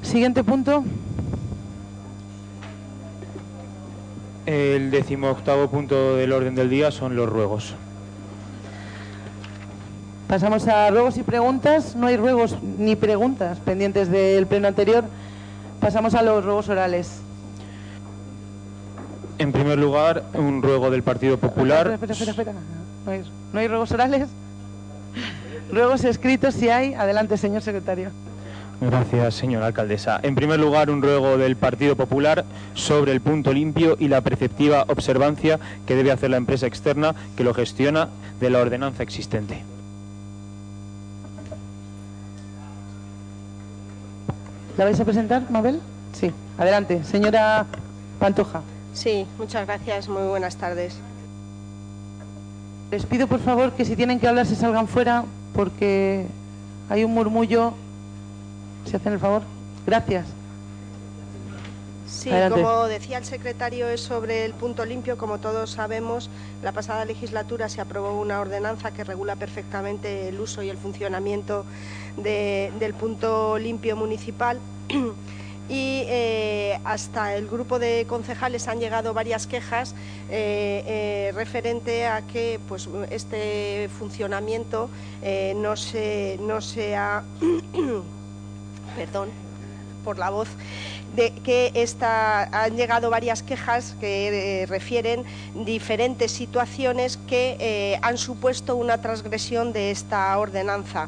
Siguiente punto. El 18º punto del orden del día son los ruegos. Pasamos a ruegos y preguntas. No hay ruegos ni preguntas pendientes del pleno anterior. Pasamos a los ruegos orales. En primer lugar, un ruego del Partido Popular. Espera. ¿No hay ruegos orales? Ruegos escritos, si hay. Adelante, señor secretario. Gracias, señora alcaldesa. En primer lugar, un ruego del Partido Popular sobre el punto limpio y la preceptiva observancia que debe hacer la empresa externa que lo gestiona de la ordenanza existente. ¿La vais a presentar, Mabel? Sí. Adelante, señora Pantoja. Sí, muchas gracias. Muy buenas tardes. Les pido, por favor, que si tienen que hablar se salgan fuera porque hay un murmullo. ¿Se hacen el favor? Gracias. Sí, adelante. Como decía el secretario, es sobre el punto limpio. Como todos sabemos, la pasada legislatura se aprobó una ordenanza que regula perfectamente el uso y el funcionamiento del punto limpio municipal. Y hasta el grupo de concejales han llegado varias quejas referente a que pues este funcionamiento no se ha perdón por la voz, de que han llegado varias quejas que refieren diferentes situaciones que han supuesto una transgresión de esta ordenanza.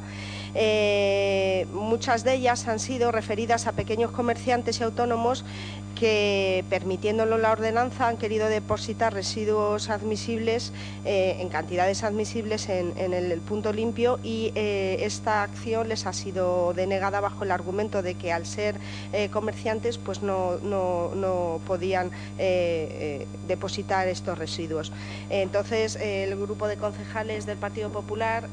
Muchas de ellas han sido referidas a pequeños comerciantes y autónomos que, permitiéndolo la ordenanza, han querido depositar residuos admisibles en cantidades admisibles en el punto limpio, y esta acción les ha sido denegada bajo el argumento de que al ser comerciantes pues no podían depositar estos residuos. Entonces el grupo de concejales del Partido Popular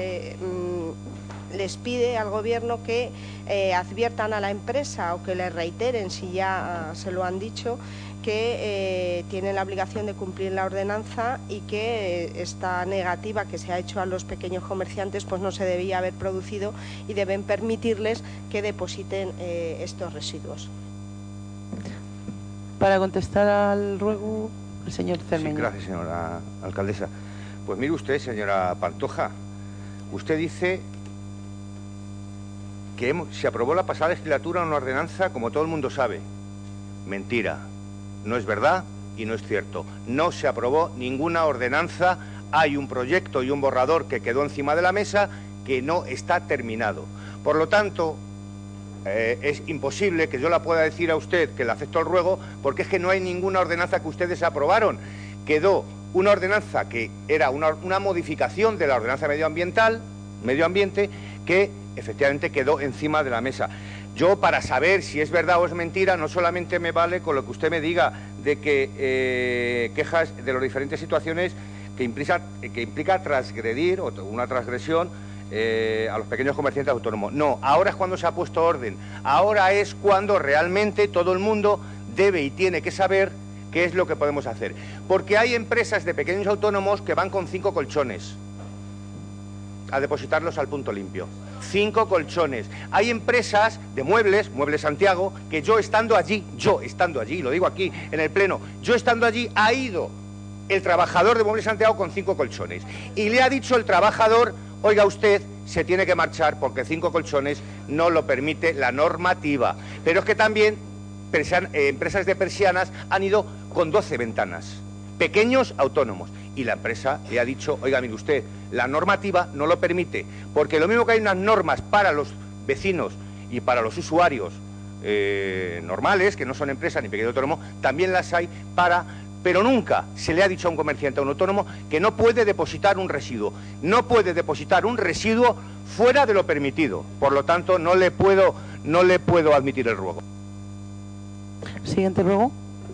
les pide al Gobierno que adviertan a la empresa o que le reiteren, si ya se lo han dicho, que tienen la obligación de cumplir la ordenanza y que esta negativa que se ha hecho a los pequeños comerciantes pues no se debía haber producido y deben permitirles que depositen estos residuos. Para contestar al ruego, el señor Cermeño. Sí, gracias, señora alcaldesa. Pues mire usted, señora Pantoja, usted dice que se aprobó la pasada legislatura una ordenanza, como todo el mundo sabe. Mentira, no es verdad y no es cierto. No se aprobó ninguna ordenanza, hay un proyecto y un borrador que quedó encima de la mesa que no está terminado. Por lo tanto, es imposible que yo la pueda decir a usted que le acepto el ruego, porque es que no hay ninguna ordenanza que ustedes aprobaron. Quedó una ordenanza que era una modificación de la ordenanza medio ambiente, que efectivamente quedó encima de la mesa. Yo, para saber si es verdad o es mentira, no solamente me vale con lo que usted me diga de que quejas de las diferentes situaciones que implica transgredir o una transgresión a los pequeños comerciantes autónomos. No, ahora es cuando se ha puesto orden. Ahora es cuando realmente todo el mundo debe y tiene que saber qué es lo que podemos hacer. Porque hay empresas de pequeños autónomos que van con 5 colchones a depositarlos al punto limpio. 5 colchones. Hay empresas de Muebles Santiago, que yo estando allí, lo digo aquí en el pleno, yo estando allí, ha ido el trabajador de Muebles Santiago con 5 colchones. Y le ha dicho el trabajador: oiga usted, se tiene que marchar porque 5 colchones no lo permite la normativa. Pero es que también empresas de persianas han ido con 12 ventanas. Pequeños autónomos. Y la empresa le ha dicho: oiga, mire usted, la normativa no lo permite, porque lo mismo que hay unas normas para los vecinos y para los usuarios normales, que no son empresas ni pequeños autónomos, también las hay pero nunca se le ha dicho a un comerciante o a un autónomo que no puede depositar un residuo. No puede depositar un residuo fuera de lo permitido. Por lo tanto, no le puedo admitir el ruego. Siguiente ruego.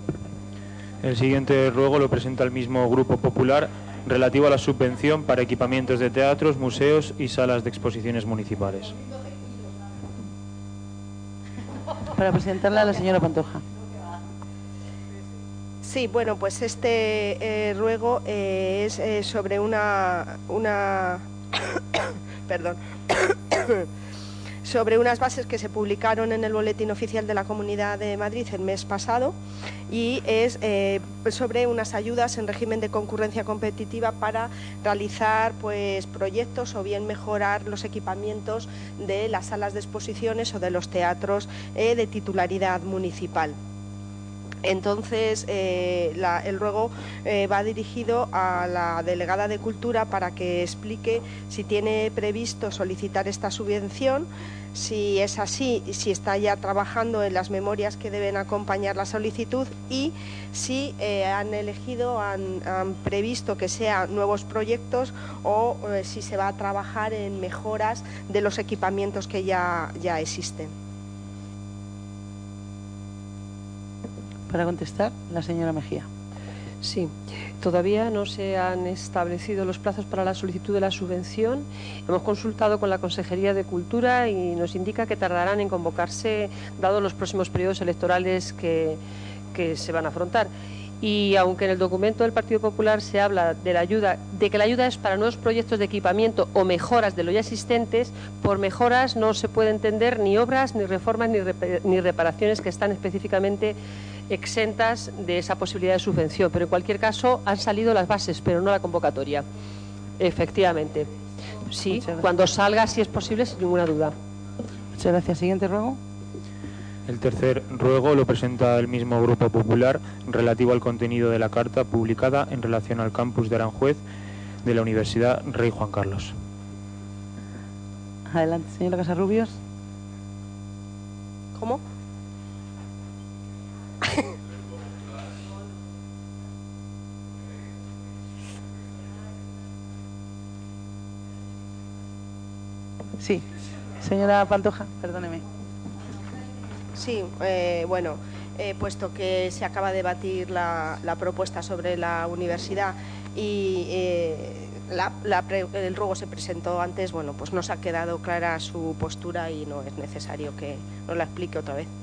El siguiente ruego lo presenta el mismo Grupo Popular, relativo a la subvención para equipamientos de teatros, museos y salas de exposiciones municipales. Para presentarla a la señora Pantoja. Sí, bueno, pues este ruego es sobre sobre unas bases que se publicaron en el Boletín Oficial de la Comunidad de Madrid el mes pasado, y es sobre unas ayudas en régimen de concurrencia competitiva para realizar pues proyectos o bien mejorar los equipamientos de las salas de exposiciones o de los teatros de titularidad municipal. Entonces, el ruego va dirigido a la delegada de Cultura para que explique si tiene previsto solicitar esta subvención, si es así, si está ya trabajando en las memorias que deben acompañar la solicitud y si han previsto que sean nuevos proyectos o si se va a trabajar en mejoras de los equipamientos que ya existen. Para contestar, la señora Mejía. Sí, todavía no se han establecido los plazos para la solicitud de la subvención. Hemos consultado con la Consejería de Cultura y nos indica que tardarán en convocarse, dados los próximos periodos electorales que se van a afrontar. Y aunque en el documento del Partido Popular se habla de la ayuda, de que la ayuda es para nuevos proyectos de equipamiento o mejoras de lo ya existentes, por mejoras no se puede entender ni obras, ni reformas, ni reparaciones que están específicamente exentas de esa posibilidad de subvención, pero en cualquier caso han salido las bases, pero no la convocatoria. Efectivamente, sí, cuando salga, si es posible, sin ninguna duda. Muchas gracias. Siguiente ruego. El tercer ruego lo presenta el mismo Grupo Popular, relativo al contenido de la carta publicada en relación al campus de Aranjuez de la Universidad Rey Juan Carlos. Adelante, señora Casarrubios. ¿Cómo? Sí, señora Pantoja, perdóneme. Sí, bueno, puesto que se acaba de debatir la propuesta sobre la universidad y el ruego se presentó antes, bueno, pues nos ha quedado clara su postura y no es necesario que nos la explique otra vez.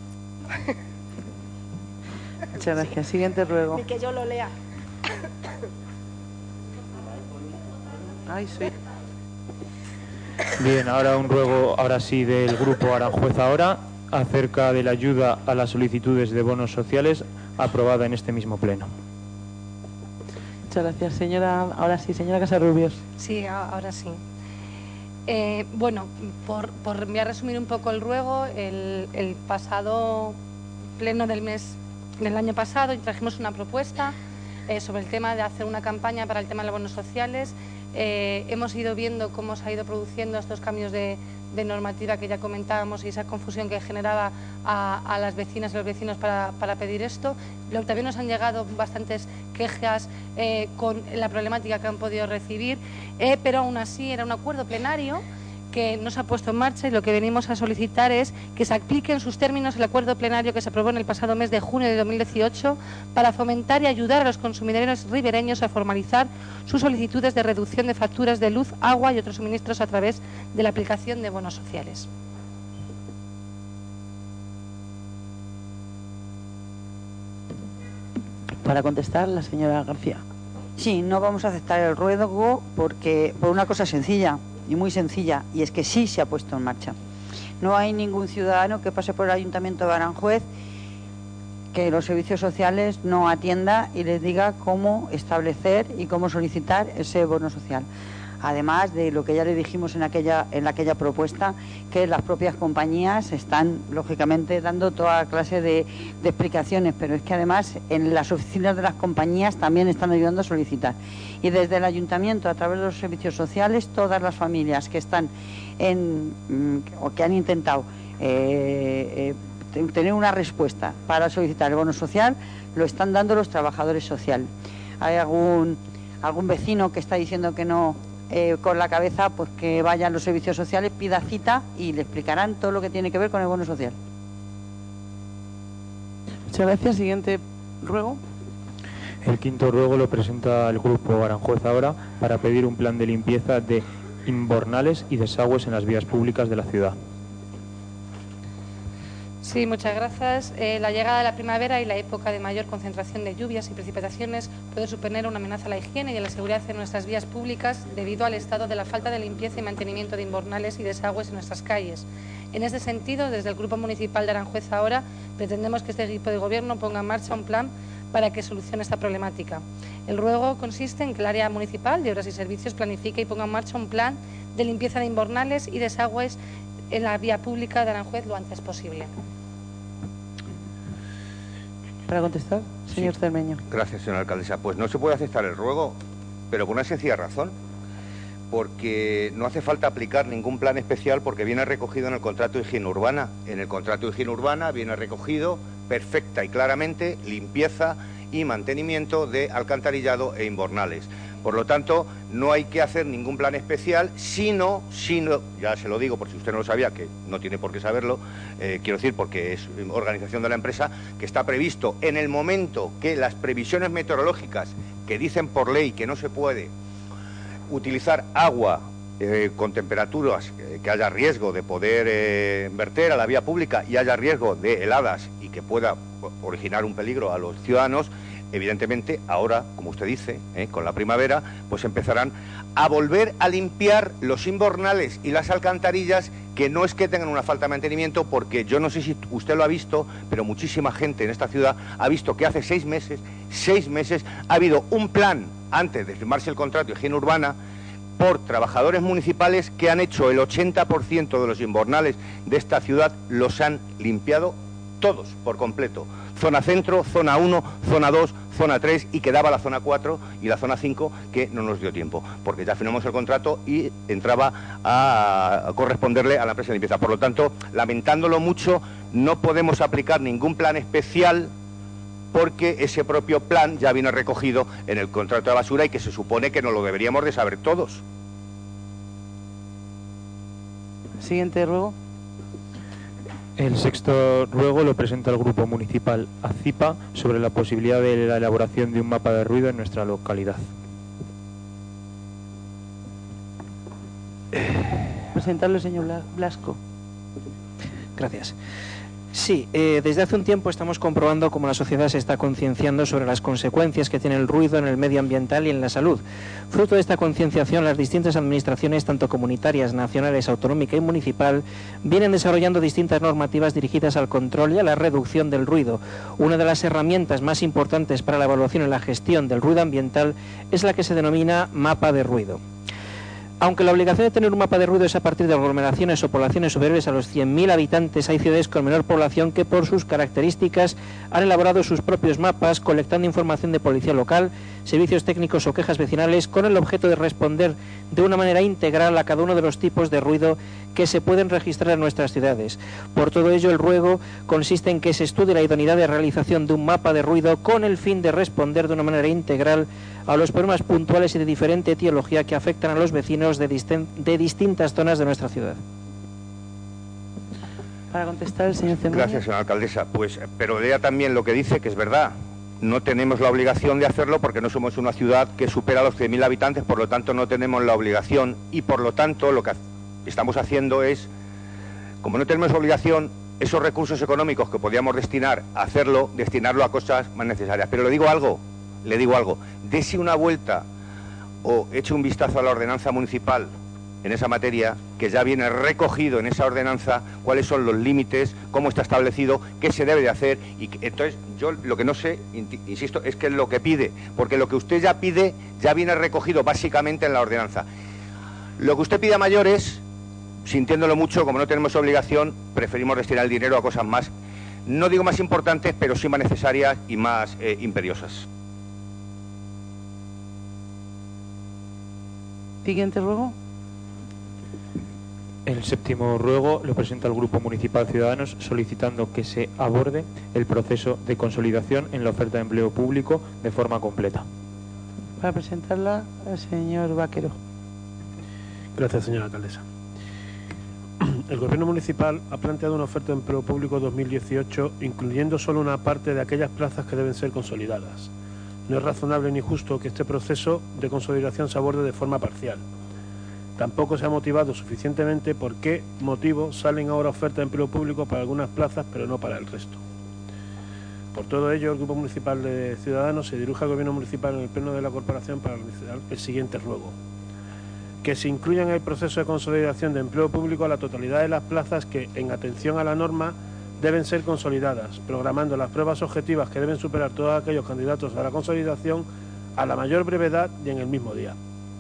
Muchas gracias. Siguiente ruego. Ni que yo lo lea. Ay, sí. Bien, ahora un ruego, ahora sí, del Grupo Aranjuez Ahora, acerca de la ayuda a las solicitudes de bonos sociales aprobada en este mismo pleno. Muchas gracias, señora. Ahora sí, señora Casarrubios. Sí, ahora sí. Bueno, voy a resumir un poco el ruego. El pasado pleno del año pasado trajimos una propuesta sobre el tema de hacer una campaña para el tema de los bonos sociales. Hemos ido viendo cómo se ha ido produciendo estos cambios de normativa que ya comentábamos y esa confusión que generaba a las vecinas y los vecinos para pedir esto. También nos han llegado bastantes quejas con la problemática que han podido recibir, pero aún así era un acuerdo plenario que no se ha puesto en marcha y lo que venimos a solicitar es que se aplique en sus términos el acuerdo plenario que se aprobó en el pasado mes de junio de 2018 para fomentar y ayudar a los consumidores ribereños a formalizar sus solicitudes de reducción de facturas de luz, agua y otros suministros a través de la aplicación de bonos sociales. Para contestar, la señora García. Sí, no vamos a aceptar el ruego por una cosa sencilla y muy sencilla, y es que sí se ha puesto en marcha. No hay ningún ciudadano que pase por el Ayuntamiento de Aranjuez que los servicios sociales no atienda y les diga cómo establecer y cómo solicitar ese bono social. Además de lo que ya le dijimos en aquella propuesta, que las propias compañías están, lógicamente, dando toda clase de explicaciones, pero es que además en las oficinas de las compañías también están ayudando a solicitar. Y desde el Ayuntamiento, a través de los servicios sociales, todas las familias que están o que han intentado tener una respuesta para solicitar el bono social, lo están dando los trabajadores sociales. Hay algún vecino que está diciendo que no, con la cabeza, pues que vaya a los servicios sociales, pida cita y le explicarán todo lo que tiene que ver con el bono social. Muchas gracias. Siguiente ruego. El quinto ruego lo presenta el Grupo Aranjuez Ahora para pedir un plan de limpieza de invernales y desagües en las vías públicas de la ciudad. Sí, muchas gracias. La llegada de la primavera y la época de mayor concentración de lluvias y precipitaciones puede suponer una amenaza a la higiene y a la seguridad en nuestras vías públicas debido al estado de la falta de limpieza y mantenimiento de invernales y desagües en nuestras calles. En este sentido, desde el Grupo Municipal de Aranjuez ahora pretendemos que este equipo de gobierno ponga en marcha un plan para que solucione esta problemática. El ruego consiste en que el área municipal de obras y servicios planifique y ponga en marcha un plan de limpieza de invernales y desagües en la vía pública de Aranjuez lo antes posible. Para contestar, señor Cermeño. Gracias, señora alcaldesa. Pues no se puede aceptar el ruego, pero por una sencilla razón. Porque no hace falta aplicar ningún plan especial porque viene recogido en el contrato de higiene urbana. En el contrato de higiene urbana viene recogido perfecta y claramente limpieza y mantenimiento de alcantarillado e invernales. Por lo tanto, no hay que hacer ningún plan especial, sino, ya se lo digo por si usted no lo sabía, que no tiene por qué saberlo, quiero decir porque es organización de la empresa, que está previsto en el momento que las previsiones meteorológicas que dicen por ley que no se puede utilizar agua con temperaturas que haya riesgo de poder verter a la vía pública y haya riesgo de heladas y que pueda originar un peligro a los ciudadanos, evidentemente ahora, como usted dice, con la primavera, pues empezarán a volver a limpiar los invernales y las alcantarillas, que no es que tengan una falta de mantenimiento, porque yo no sé si usted lo ha visto, pero muchísima gente en esta ciudad ha visto que hace 6 meses ha habido un plan, antes de firmarse el contrato de higiene urbana, por trabajadores municipales que han hecho el 80% de los invernales de esta ciudad, los han limpiado todos por completo. Zona centro, zona 1, zona 2, zona 3 y quedaba la zona 4 y la zona 5 que no nos dio tiempo, porque ya firmamos el contrato y entraba a corresponderle a la empresa de limpieza. Por lo tanto, lamentándolo mucho, no podemos aplicar ningún plan especial porque ese propio plan ya viene recogido en el contrato de basura y que se supone que nos lo deberíamos de saber todos. Siguiente ruego. El sexto ruego lo presenta el Grupo Municipal ACIPA sobre la posibilidad de la elaboración de un mapa de ruido en nuestra localidad. Presentarlo el señor Blasco. Gracias. Sí, desde hace un tiempo estamos comprobando cómo la sociedad se está concienciando sobre las consecuencias que tiene el ruido en el medio ambiental y en la salud. Fruto de esta concienciación, las distintas administraciones, tanto comunitarias, nacionales, autonómica y municipal, vienen desarrollando distintas normativas dirigidas al control y a la reducción del ruido. Una de las herramientas más importantes para la evaluación y la gestión del ruido ambiental es la que se denomina mapa de ruido. Aunque la obligación de tener un mapa de ruido es a partir de aglomeraciones o poblaciones superiores a los 100.000 habitantes, hay ciudades con menor población que por sus características han elaborado sus propios mapas, colectando información de policía local, servicios técnicos o quejas vecinales, con el objeto de responder de una manera integral a cada uno de los tipos de ruido que se pueden registrar en nuestras ciudades. Por todo ello, el ruego consiste en que se estudie la idoneidad de realización de un mapa de ruido con el fin de responder de una manera integral a los problemas puntuales y de diferente etiología que afectan a los vecinos de distintas zonas de nuestra ciudad. Para contestar el señor Cermeño. Gracias, señora alcaldesa. Pues, pero lea también lo que dice, que es verdad. No tenemos la obligación de hacerlo porque no somos una ciudad que supera los 100.000 habitantes, por lo tanto no tenemos la obligación y por lo tanto lo que estamos haciendo es, como no tenemos obligación, esos recursos económicos que podíamos destinar a hacerlo, destinarlo a cosas más necesarias. Pero le digo algo, dese una vuelta o eche un vistazo a la ordenanza municipal en esa materia, que ya viene recogido en esa ordenanza cuáles son los límites, cómo está establecido, qué se debe de hacer. Y entonces yo lo que no sé, insisto, es que es lo que pide, porque lo que usted ya pide ya viene recogido básicamente en la ordenanza. Lo que usted pide a mayores, sintiéndolo mucho, como no tenemos obligación, preferimos destinar el dinero a cosas más, no digo más importantes, pero sí más necesarias y más imperiosas. Siguiente ruego. El séptimo ruego lo presenta el Grupo Municipal Ciudadanos solicitando que se aborde el proceso de consolidación en la oferta de empleo público de forma completa. Para presentarla el señor Vaquero. Gracias, señora alcaldesa. El Gobierno municipal ha planteado una oferta de empleo público 2018 incluyendo solo una parte de aquellas plazas que deben ser consolidadas. No es razonable ni justo que este proceso de consolidación se aborde de forma parcial. Tampoco se ha motivado suficientemente por qué motivo salen ahora ofertas de empleo público para algunas plazas, pero no para el resto. Por todo ello, el Grupo Municipal de Ciudadanos se dirige al Gobierno Municipal en el Pleno de la Corporación para realizar el siguiente ruego: que se incluya en el proceso de consolidación de empleo público a la totalidad de las plazas que, en atención a la norma, deben ser consolidadas, programando las pruebas objetivas que deben superar todos aquellos candidatos a la consolidación a la mayor brevedad y en el mismo día.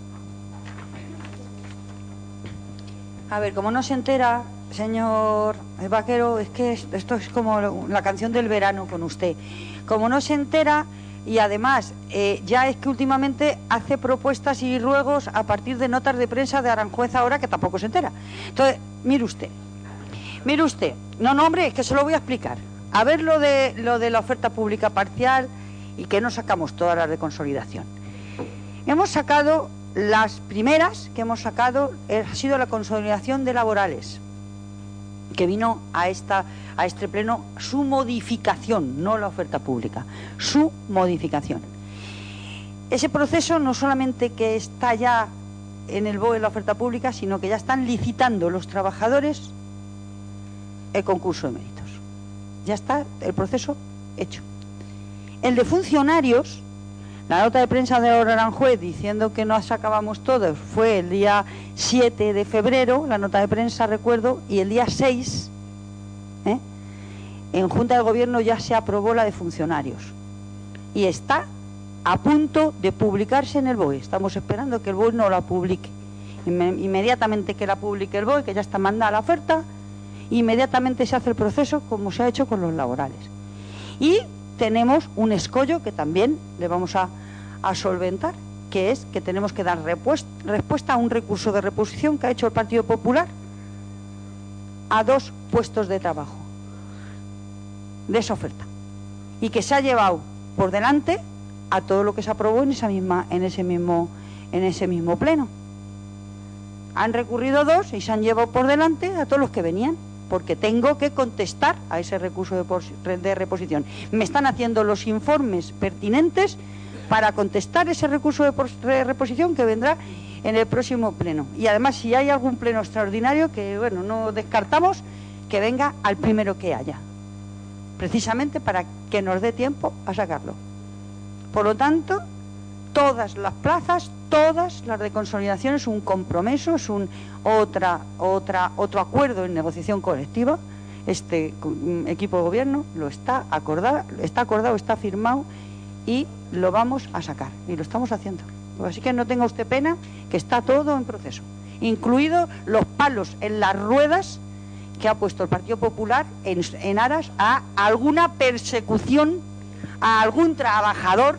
A ver, como no se entera, señor Vaquero, es que esto es como la canción del verano con usted. Como no se entera, y además ya es que últimamente hace propuestas y ruegos a partir de notas de prensa de Aranjuez ahora, que tampoco se entera. Entonces, mire usted. No, hombre, es que se lo voy a explicar. A ver lo de la oferta pública parcial y que no sacamos todas las de consolidación. Hemos sacado... Las primeras que hemos sacado ha sido la consolidación de laborales, que vino a este pleno su modificación, no la oferta pública, su modificación. Ese proceso no solamente que está ya en el BOE la oferta pública, sino que ya están licitando los trabajadores el concurso de méritos. Ya está el proceso hecho. El de funcionarios... La nota de prensa de Aranjuez diciendo que nos sacábamos todos fue el día 7 de febrero, la nota de prensa, recuerdo, y el día 6, en Junta de Gobierno ya se aprobó la de funcionarios. Y está a punto de publicarse en el BOE. Estamos esperando que el BOE no la publique. Inmediatamente que la publique el BOE, que ya está mandada la oferta, inmediatamente se hace el proceso como se ha hecho con los laborales. Y tenemos un escollo que también le vamos a solventar, que es que tenemos que dar respuesta a un recurso de reposición que ha hecho el Partido Popular a 2 puestos de trabajo de esa oferta, y que se ha llevado por delante a todo lo que se aprobó en ese mismo pleno. Han recurrido 2 y se han llevado por delante a todos los que venían, porque tengo que contestar a ese recurso de reposición. Me están haciendo los informes pertinentes para contestar ese recurso de reposición que vendrá en el próximo pleno. Y además, si hay algún pleno extraordinario, que bueno, no descartamos, que venga al primero que haya, precisamente para que nos dé tiempo a sacarlo. Por lo tanto, todas las plazas, todas las de consolidación, es un compromiso, es otro acuerdo en negociación colectiva. Este equipo de gobierno lo está acordado, está firmado, y lo vamos a sacar, y lo estamos haciendo. Así que no tenga usted pena, que está todo en proceso, incluidos los palos en las ruedas que ha puesto el Partido Popular en aras a alguna persecución a algún trabajador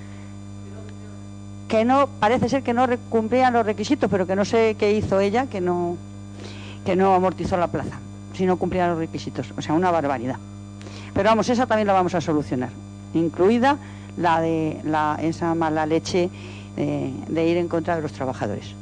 que no, parece ser que no cumplían los requisitos, pero que no sé qué hizo ella, que no amortizó la plaza, si no cumplía los requisitos. O sea, una barbaridad. Pero vamos, esa también la vamos a solucionar, incluida esa mala leche de ir en contra de los trabajadores.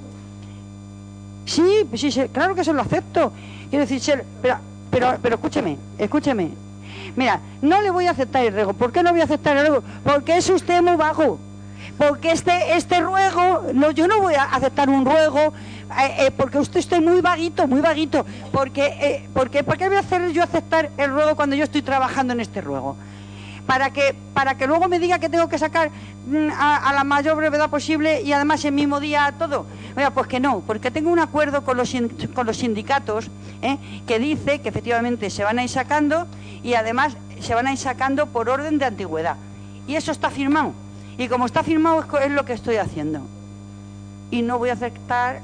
Sí, claro que se lo acepto. Quiero decir, pero escúcheme. Mira, no le voy a aceptar el ruego. ¿Por qué no voy a aceptar el ruego? Porque es usted muy bajo. Porque este ruego, yo no voy a aceptar un ruego, porque usted está muy vaguito. Porque ¿por qué voy a hacer yo aceptar el ruego cuando yo estoy trabajando en este ruego? Para que luego me diga que tengo que sacar a la mayor brevedad posible y además el mismo día todo. Oiga, pues que no, porque tengo un acuerdo con los sindicatos que dice que efectivamente se van a ir sacando, y además se van a ir sacando por orden de antigüedad. Y eso está firmado. Y como está firmado es lo que estoy haciendo. Y no voy a aceptar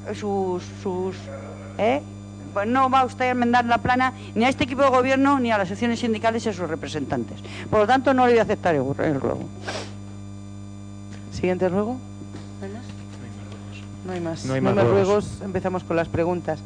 pues no va usted a enmendar la plana ni a este equipo de gobierno ni a las secciones sindicales y a sus representantes. Por lo tanto, no le voy a aceptar el ruego. Siguiente ruego. ¿No hay más? No hay más ruegos. Empezamos con las preguntas.